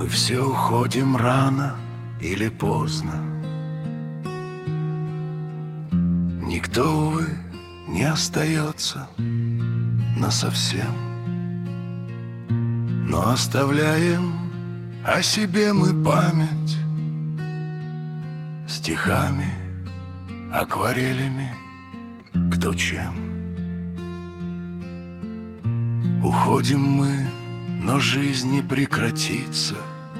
Мы все уходим рано или поздно. Никто, увы, не остается насовсем. Но оставляем о себе мы память стихами, акварелями, кто чем. Уходим мы, но жизнь не прекратится.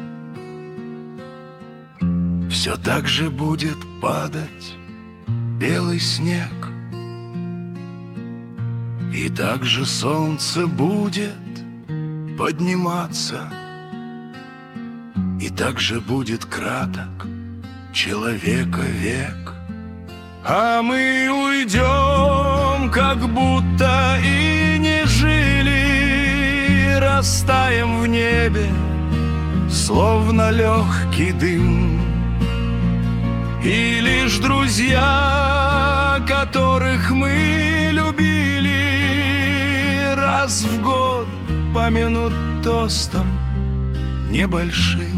Все так же будет падать белый снег, и так же солнце будет подниматься, и так же будет краток человека век. А мы уйдем, как будто и не жили, растаем в небе, словно легкий дым. И лишь друзья, которых мы любили, раз в год помянут тостом небольшим.